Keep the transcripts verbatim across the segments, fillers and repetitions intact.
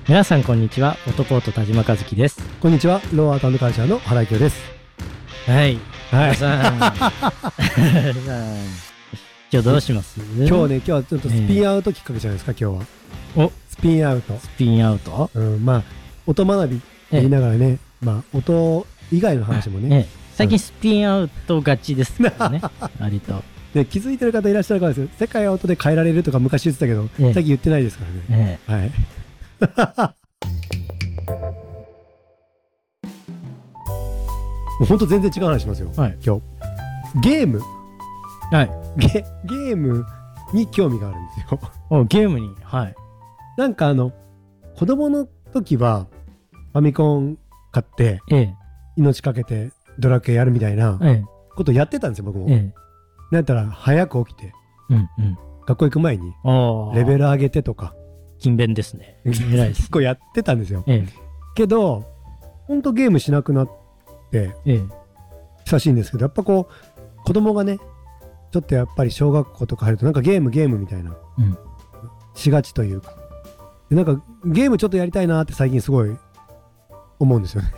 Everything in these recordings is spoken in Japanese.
皆さんこんにちは、男と田島和樹です。 こんにちは、ローアートカルチャーの原井京です。 はいはい皆さん今日どうします？ 今日ね、今日はちょっとスピンアウトきっかけじゃないですか、今日は。 おスピンアウト。 スピンアウト、 うん、まあ音学びって言いながらね、まあ音以外の話もね、 ええ、最近スピンアウトがちですからね割とで気づいてる方いらっしゃるかもですよ。世界は音で変えられるとか昔言ってたけど、 ええ、 最近言ってないですからね、 ええ、 はいもうほんと全然違う話しますよ、 はい、 今日ゲーム、 はい、 ゲ, ゲームに興味があるんですよおゲームに、はい、 なんかあの子供の時はファミコン買って、ええ、命かけてドラクエやるみたいなことやってたんですよ、僕も、ええ、なんやったら早く起きて、うんうん、学校行く前にレベル上げてとか勤勉ですね偉いです結構やってたんですよ、ええ、けどほんとゲームしなくなって、ええ、久しいんですけど、やっぱこう子供がねちょっとやっぱり小学校とか入るとなんかゲームゲームみたいな、うん、しがちというかで、なんかゲームちょっとやりたいなって最近すごい思うんですよね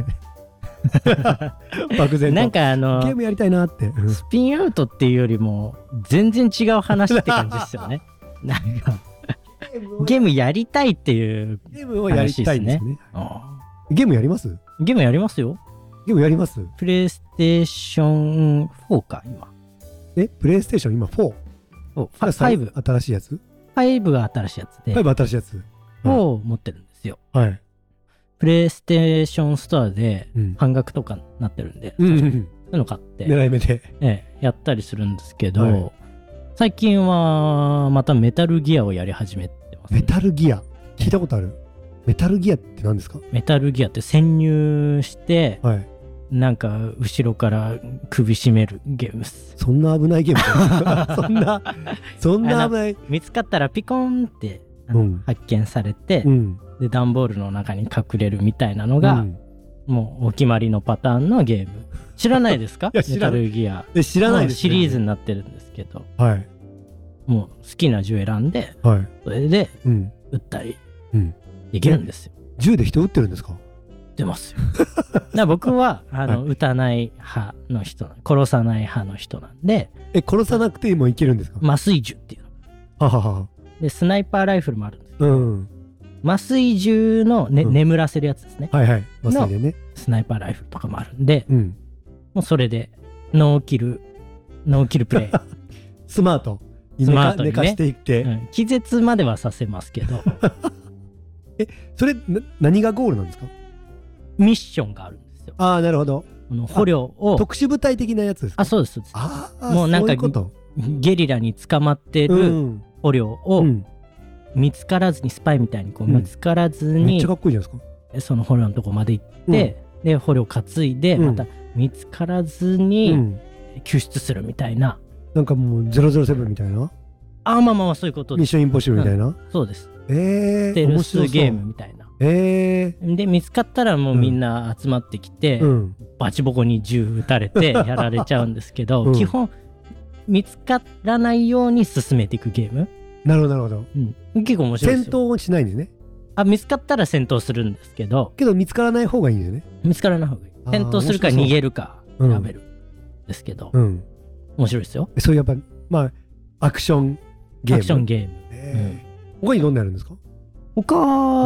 漠然となんかあのゲームやりたいなって、うん、 スピンアウトっていうよりも全然違う話って感じですよねなんかゲームやりたいっていう話ですね。 ゲームをやりたいんですね。ゲームやります？ ゲームやりますよ。 ゲームやります？ プレイステーションフォーか今。 え、プレイステーション今フォー？ お、ファイブ。 新しいやつ？ ファイブが新しいやつで。 ファイブ新しいやつ。 を持ってるんですよ。 はい。 プレイステーションストアで半額とかになってるんで、うん、そういうの買って狙い目で、 ええ、やったりするんですけど、はい、最近はまたメタルギアをやり始めてます、ね。 メタルギア聞いたことある。メタルギアって何ですか？ メタルギアって潜入して、はい、なんか後ろから首絞めるゲームです。 そんな危ないゲームそんなそんな危ない見つかったらピコンってうん、発見されて、うん、で段ボールの中に隠れるみたいなのが、うん、もうお決まりのパターンのゲーム。知らないですか？ いや知らない。 メタルギア。 え知らないです、ね、 シリーズになってるんですけど、 はい、 もう好きな銃選んで、はい、それで、うん、撃ったりできるんですよ。 銃で人撃ってるんですか？ 出ますよ。だ僕はあの、はい、撃たない派の人、殺さない派の人なんで。 え殺さなくてもいけるんですか？ 麻酔銃っていうの。 ははは。でスナイパーライフルもあるんですけど、うん、麻酔銃の、ねうん、眠らせるやつですね。 はいはい。麻酔でね。 スナイパーライフルとかもあるんで、うん、もうそれでノーキルノーキルプレイスマートに寝か、ね、寝かしていって、 うん、気絶まではさせますけどえそれな何がゴールなんですか？ ミッションがあるんですよ。 ああなるほど。 この捕虜を特殊部隊的なやつですか？ あそうですそうです。 あもうなんかそういうことゲリラに捕まってる、うん捕虜を見つからずにスパイみたいにこう見つからずに、うん、 めっちゃかっこいいじゃないですか。 その捕虜のとこまで行って、うん、で捕虜担いでまた見つからずに救出するみたいな、 うん、なんかもうゼロゼロセブンみたいな。 あまあまあそういうことです。 ミッションインポッシブルみたいな、うん、 そうです。 えー、 ステルスゲームみたいな。 えー、 で見つかったらもうみんな集まってきて、うん、バチボコに銃撃たれてやられちゃうんですけど、うん、基本見つからないように進めていくゲーム。 なるほどなるほど、 うん、結構面白いですよ。 戦闘しないんですね。 あ見つかったら戦闘するんですけどけど見つからない方がいいんですよね。 見つからない方がいい。戦闘するか逃げるか選べる、うん、ですけど、うん、面白いですよ。 そういうやっぱまあアクションゲーム。 アクションゲーム、 えーうん、他にどんなやるんですか？ 他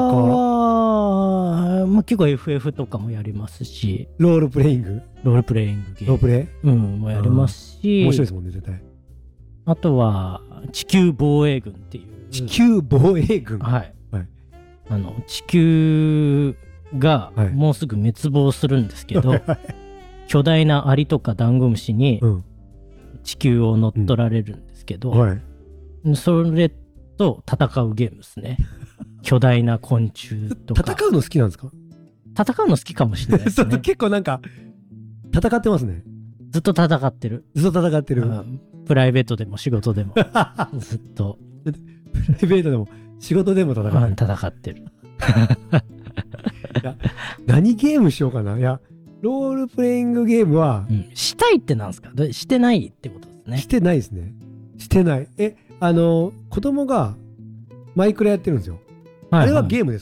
は、まあ、結構 エフエフ とかもやりますし、 ロールプレイングロールプレイングゲームロールプレイ、 うん、もやりますし、 面白いですもんね絶対。 あとは地球防衛軍っていう。 地球防衛軍、 はい、はい、あの地球がもうすぐ滅亡するんですけど、はい、巨大なアリとかダンゴムシに地球を乗っ取られるんですけど、うんはい、それと戦うゲームですね。巨大な昆虫とか。 戦うの好きなんですか？ 戦うの好きかもしれないですね。 結構なんか戦ってますね。 ずっと戦ってる。 ずっと戦ってる。 うん、プライベートでも仕事でもずっと。 プライベートでも仕事でも戦ってる。 うん、戦ってる。いや何ゲームしようかな。いやロールプレイングゲームは、 うん、したいってなんですか？してないってことですね。 してないですね。してない。えあの子供がマイクラやってるんですよ。はいはい、あれはゲームですか？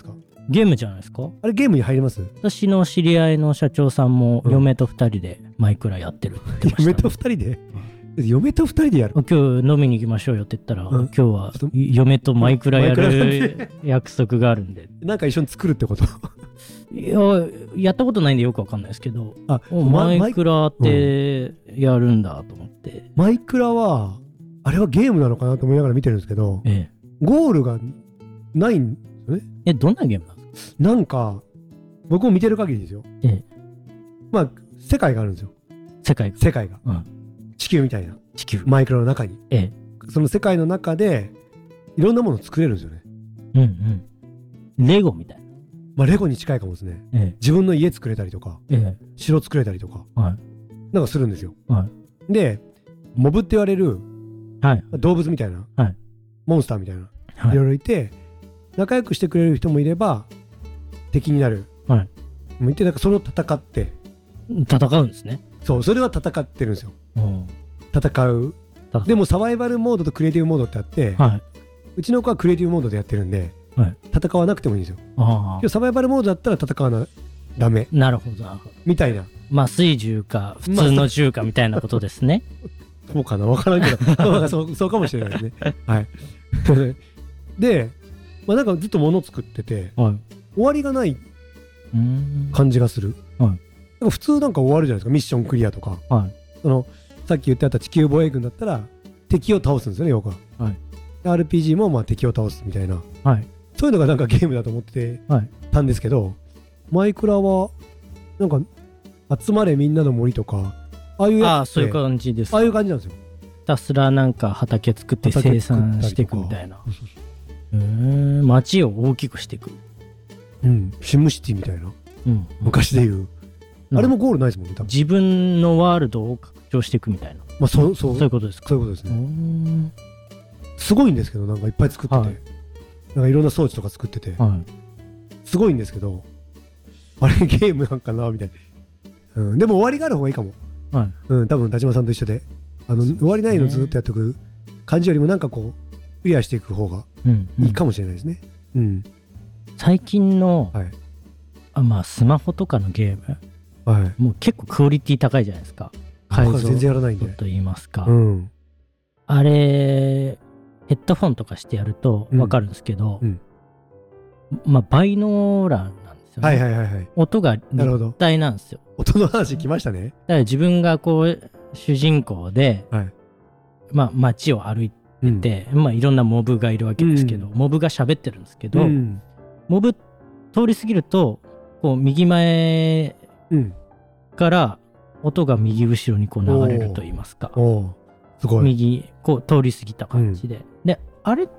ゲームじゃないですか。 あれゲームに入ります？ 私の知り合いの社長さんも嫁と二人でマイクラやってるって言ってました、ね、 嫁と二人で、うん、嫁と二人でやる。 今日飲みに行きましょうよって言ったら、うん、今日は嫁とマイクラやる約束があるんで。 なんか一緒に作るってこと？ いや、やったことないんでよくわかんないですけど、あ、マイクラってやるんだと思って、うん、 マイクラはあれはゲームなのかなと思いながら見てるんですけど、ええ、ゴールがないんですよね。 え、どんなゲームなんですか？ なんか僕も見てる限りですよ、ええ、まあ世界があるんですよ。 世界が世界が、うん、地球みたいな地球マイクラの中に、 ええ、 その世界の中でいろんなものを作れるんですよね。 うんうん。レゴみたいな。 まあ、レゴに近いかもですね、ええ、自分の家作れたりとか、ええ、城作れたりとか、はい、なんかするんですよ、はい、でモブって言われる、はい、動物みたいな、はい、モンスターみたいな、はい、いろいろいて仲良くしてくれる人もいれば敵になる、はい、もいて、なんかそれを戦って戦うんですね。 そう、それは戦ってるんですよ、うん、戦う。でもサバイバルモードとクリエイティブモードってあって、はい、うちの子はクリエイティブモードでやってるんで、はい、戦わなくてもいいんですよ。ああ、サバイバルモードだったら戦わなダメ。 なるほどみたいな。 まあ水銃か普通の銃かみたいなことですね。 そうかな、分からんけどそう、そうかもしれないですね。はいで、まあ、なんかずっと物作ってて、はい、終わりがない感じがする、はい、なんか普通なんか終わるじゃないですか、ミッションクリアとか、はい、そのさっき言ってあった地球防衛軍だったら敵を倒すんですよね、要は、はい、アールピージー もまあ敵を倒すみたいな、はい、そういうのがなんかゲームだと思ってたんですけど、はい、マイクラはなんか集まれみんなの森とかああいうやつって、ああ、そういう感じです。ああいう感じなんですよ。 ひたすらなんか畑作って生産していくみたいな。うーん、街を大きくしていく。 うん、シムシティみたいな、うん、昔でいうあれもゴールないですもんね、多分。 自分のワールドを拡張していくみたいな。 まあそうそう、 そういうことですか。 そういうことですね。すごいんですけど、なんかいっぱい作ってて、はい、なんかいろんな装置とか作ってて、はい、すごいんですけど、あれゲームなんかなみたいな、うん、でも終わりがある方がいいかも、はい、うん、多分田島さんと一緒で、あの終わりないのずっとやっていく感じよりもなんかこうクリアしていく方がいいかもしれないですね、うんうん、 最近の、はい、あ、まあスマホとかのゲーム、はい、もう結構クオリティ高いじゃないですか。 改造全然やらないんでと言いますか、 うん、 あれヘッドフォンとかしてやると分かるんですけど、うんうん、まあバイノーラーなんですよね、はいはいはいはい、音が立体なんですよ。 音の話きましたね。だから自分がこう主人公で、はい、まあ街を歩いて、うん、まあいろんなモブがいるわけですけど、うん、モブが喋ってるんですけど、うん、モブ通り過ぎるとこう右前から音が右後ろにこう流れると言いますか、おーすごい右こう通り過ぎた感じで、うん、であれって、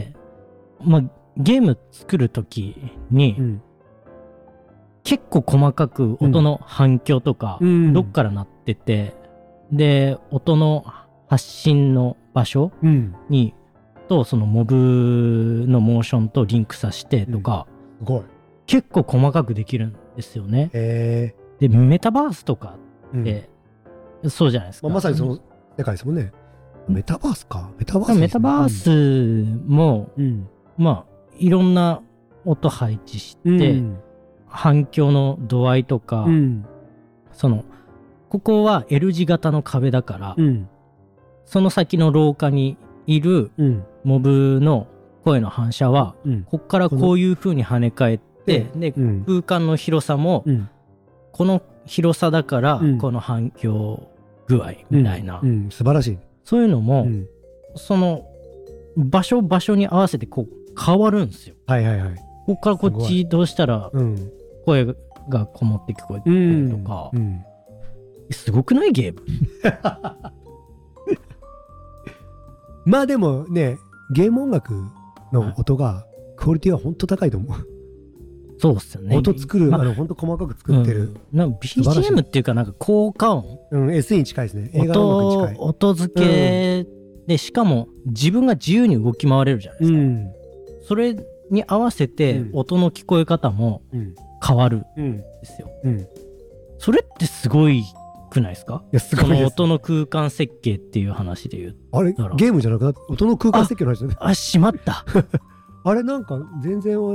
まあ、ゲーム作るときに、うん、結構細かく音の反響とか、うん、どっから鳴ってて、で音の発信の場所に、うん、とそのモブのモーションとリンクさせてとか、うん、すごい結構細かくできるんですよね。へー。でメタバースとかって、うん、そうじゃないですか、 まあ、まさにその世界ですもんね。メタバースか。メタバース、ね、 メタバースも、うん、まあいろんな音配置して、うん、反響の度合いとか、うん、そのここは L 字型の壁だから、うん、その先の廊下にいるモブの声の反射は、うん、ここからこういう風に跳ね返って、で、うん、空間の広さも、うん、この広さだから、この反響具合みたいな、 うんうん、素晴らしい。 そういうのも、うん、その場所場所に合わせてこう変わるんですよ。はいはいはい。ここからこっち移動したら声がこもって聞こえてくるとか、うんうん、すごくないゲームまあでもね、ゲーム音楽の音がクオリティは本当高いと思う。 そうっすよね。 音作る、まあ、あの本当細かく作ってる、 うん、なんか ビージーエム っていうかなんか効果音、 うん、エスイー に近いですね。映画の音楽に近い。 音付けで、しかも自分が自由に動き回れるじゃないですか、うん、それに合わせて音の聞こえ方も変わるんですよ、うんうん、それってすごいくないですか？いや、すごいです。その音の空間設計っていう話で言う。 あれゲームじゃなくなって音の空間設計の話じゃない？ あ、しまったあれなんか全然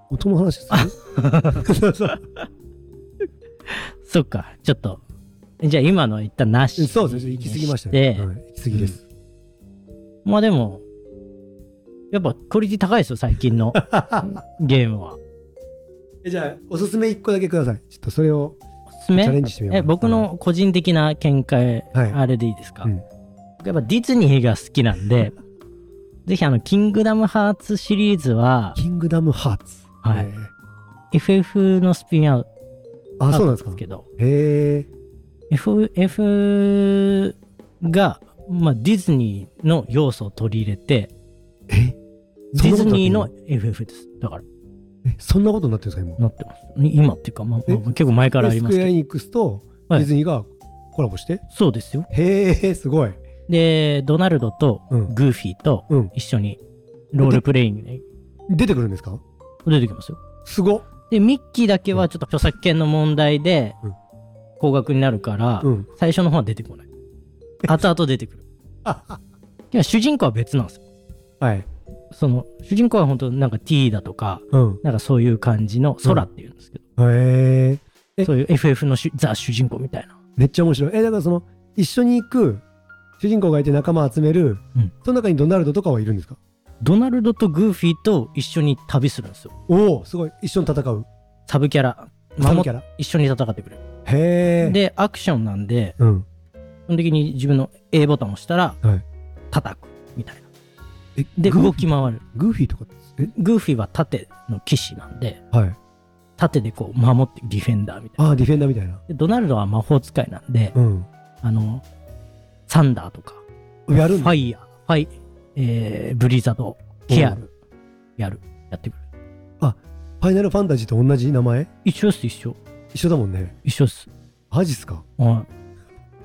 音の話ですね。そうそう。 そっか、ちょっと。じゃあ今のは一旦なし。 そうですね、行き過ぎましたね。はい、行き過ぎです。 うん、まあでも、やっぱクオリティ高いですよ、最近のゲームは。 え、じゃあ、おすすめいっこだけください。ちょっとそれをチャレンジしてみよう。 え、僕の個人的な見解、はい、あれでいいですか、うん、やっぱディズニーが好きなんで、ぜひあの、キングダムハーツシリーズは、 キングダムハーツ。 はい。エフエフ のスピンアウト。 あ、そうなんですか。 けど。 へー。 エフエフ が、まあ、ディズニーの要素を取り入れて、 えディズニーの エフエフ です。だから。 え、そんなことになってるんですか、今。 なってます。今っていうか、まあ、まあ、結構前からありますけど。 スクエアエニックスとディズニーがコラボして、はい、 そうですよ。 へー、すごい。 で、ドナルドとグーフィーと一緒にロールプレイングで、 うん、出てくるんですか？ 出てきますよ。 すごっ。 で、ミッキーだけはちょっと著作権の問題で高額になるから、うん、最初の方は出てこない。後々出てくる。いや、主人公は別なんですよ。 はい。 その、主人公は本当なんか T だとか、うん、なんかそういう感じの空っていうんですけど。 うん、へー。そういう エフエフ のザ主人公みたいな。 めっちゃ面白い。え、だからその、一緒に行く主人公がいて仲間集める、うん、その中にドナルドとかはいるんですか？ ドナルドとグーフィーと一緒に旅するんですよ。 おお、すごい。一緒に戦う。 サブキャラ。 サブキャラ。 一緒に戦ってくれる。 へえ。 で、アクションなんで、うん、基本的に自分の A ボタンを押したら、はい、叩くみたいな。えで、動き回る。 グーフィーとかえグーフィーは盾の騎士なんで、はい、盾でこう守ってディフェンダーみたいな。 ああ、ディフェンダーみたいな。 でドナルドは魔法使いなんで、うん、あの、サンダーとか、 やるファイヤー、ファイ、えー、ブリザード、ケアル、やる、やってくる。 あ、ファイナルファンタジーと同じ名前？ 一緒です、一緒。 一緒だもんね。 一緒です。 マジっすか？ はい。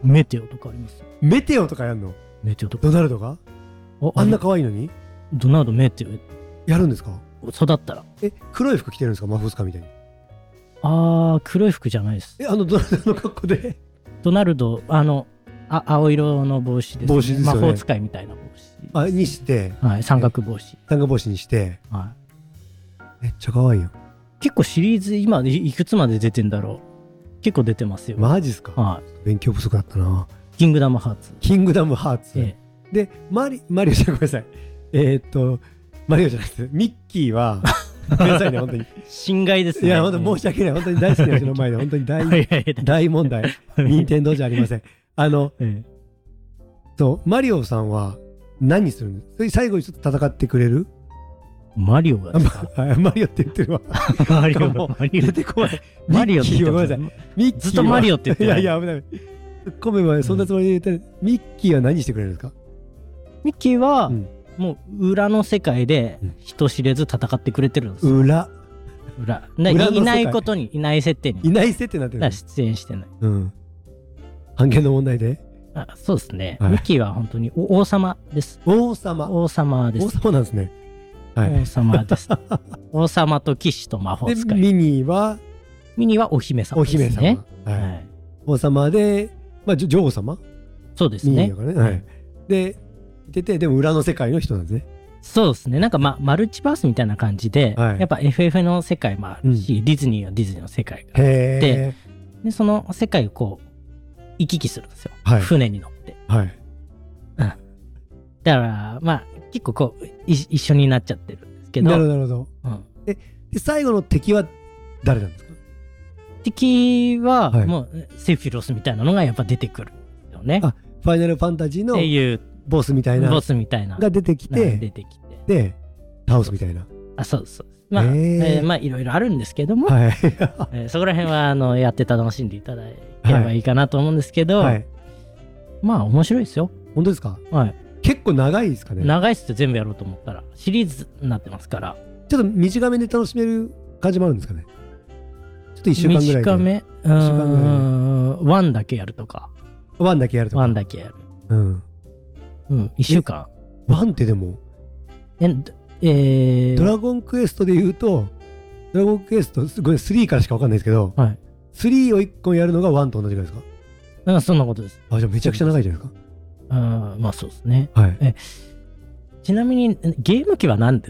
メテオとかあります。 メテオとかやんの？ メテオとか。 ドナルドが？あ, あんな可愛いのに？ ドナルドメテオやるんですか？ 育ったら。 え、黒い服着てるんですか？魔法使いみたいに。 あー、黒い服じゃないです。 え、あのドナルドの格好でドナルド、あの、あ青色の帽子です、ね。 帽子ですよね。 魔法使いみたいな帽子。 あ、にして。 はい、三角帽子。 三角帽子にして。はい。めっちゃ可愛いよ。 結構シリーズ今いくつまで出てんだろう。結構出てますよ。 マジっすか？ はい。 勉強不足だったな。 キングダムハーツ。 キングダムハーツ。ええ、で、マリ、マリオじゃごめんなさい。えー、っと、マリオじゃないです。ミッキーは、ごめんなさいね、本当に。 心外ですね。 いや、本当に申し訳ない。本当に大好きな人の前で、本当に大、大問題。任天堂じゃありません。あの、ええ、そう、マリオさんは何するんですか？最後にちょっと戦ってくれる？ マリオがですか？ マリオって言ってるわ。 マリオ、マリオ。 出てこない。 マリオって言ってごめんなさい。ミッキーずっとマリオって言ってる。 いやいや、危ない。ごめんごめん、そんなつもりで言ってる。ミッキーは何してくれるんですか？ ミッキーは、うんもう裏の世界で人知れず戦ってくれてるんですよ。 裏裏裏いないことにいない設定にいない設定になってる。 出演してない。 うん。半減の問題で。 あ、そうですね。はい、ミッキーは本当に王様です。 王様。 王様です。 王様なんですね。 はい、王様です。王様と騎士と魔法使い。 ミニーはミニーはお姫様ですね。お姫様。 はい。はい、王様で、まあ女王様。 そうですね。 ミニーがね。はい。で。ててでも裏の世界の人なんですね。 そうですね。なんか、ま、マルチバースみたいな感じで、はい、やっぱ エフエフ の世界もあるし、うん、ディズニーはディズニーの世界があってでその世界をこう行き来するんですよ、はい、船に乗って、はいうん、だからまあ結構こう一緒になっちゃってるんですけど。 なるほどなるほど、うん、でで最後の敵は誰なんですか？ 敵はもう、はい、セフィロスみたいなのがやっぱ出てくるんですよね。 あ、ファイナルファンタジーのっていうボスみたいなボスみたいなが出てきて出てきてで倒すみたいな。 あ、そうそう。まあ、えーえー、まあいろいろあるんですけども、はいえー、そこら辺はあのやって楽しんでいただければいいかなと思うんですけど、はい、まあ面白いですよ。 本当ですか？ はい。 結構長いですかね？ 長いっすって全部やろうと思ったらシリーズになってますから。 ちょっと短めで楽しめる感じもあるんですかね？ちょっといっしゅうかんぐらいで。 短め？うーん、ワンだけやるとか。 ワンだけやるとか。 ワンだけやる。 うん。 うん、いっしゅうかん。ワンってでもえ、えー、 ドラゴンクエストで言うとドラゴンクエストごめんスリーからしか分かんないですけど、はい、スリーをいっこやるのがワンと同じぐらいですか？ あ、そんなことです。 あ、じゃあめちゃくちゃ長いじゃないですか。 あ、まあそうですね、はい、えちなみにゲーム機は何ですか？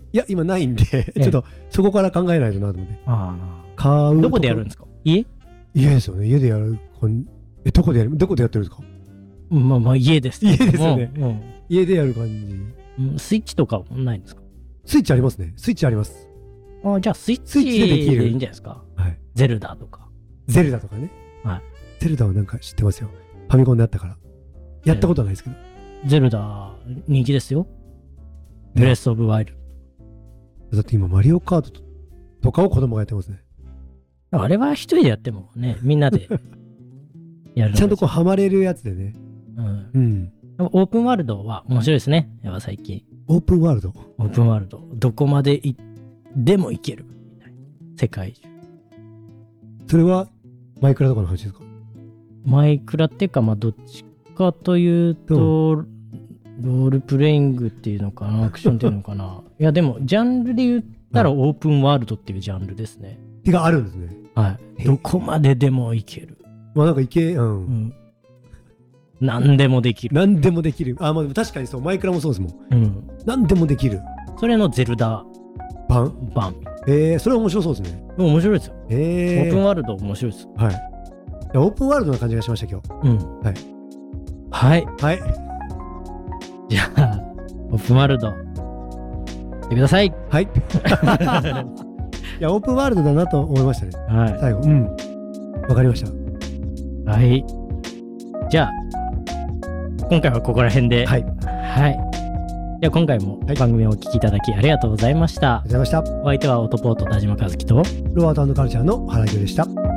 いや今ないんでちょっとそこから考えないとなと思って。 あ買うどこでやるんですか？家家ですよね。家でやる。えどこでやるどこでやってるんですか？ まあまあ家です。 家ですよね、うん、家でやる感じ。スイッチとかもないんですか？ スイッチありますね。スイッチあります。 あじゃあスイッチでできるいいんじゃないですか？ はい、 ゼルダとか。 ゼルダとかね。 はい。 ゼルダはなんか知ってますよ。ファミコンであったから。やったことはないですけど。 ゼルダ人気ですよ。ブレスオブワイルド。だって今マリオカートとかを子供がやってますね。 あれは一人でやってもね、みんなでやる。 ちゃんとこうハマれるやつでね。 うん。うん。オープンワールドは面白いですね。やっぱ最近。 オープンワールドオープンワールド。どこまでいでも行ける。みたいな。世界中。 それはマイクラとかの話ですか？ マイクラっていうか、まあどっちかというと、ロールプレイングっていうのかな、アクションっていうのかな。いやでも、ジャンルで言ったらオープンワールドっていうジャンルですね。 手があるんですね。 はい。どこまででも行ける。 まあなんか行け、うん。うん、 何でもできる。 何でもできる。あ、まあ確かにそう、マイクラもそうですもん。うん。何でもできる。 それのゼルダ版版。 えー、それは面白そうですね。 面白いですよ。 えー、 オープンワールド面白いです。 はい。いやオープンワールドな感じがしました今日。うん。はい。 はい。 はい。 じゃあ、オープンワールド、やってください。 はい。いや、オープンワールドだなと思いましたね。 はい。 最後。うん。わかりました。 はい。じゃあ、今回はここら辺で。 はい。 はい。じゃあ今回も番組をお聞きいただきありがとうございました。 ありがとうございました。 お相手はオトポート田島和樹とロアート&カルチャーの原木でした。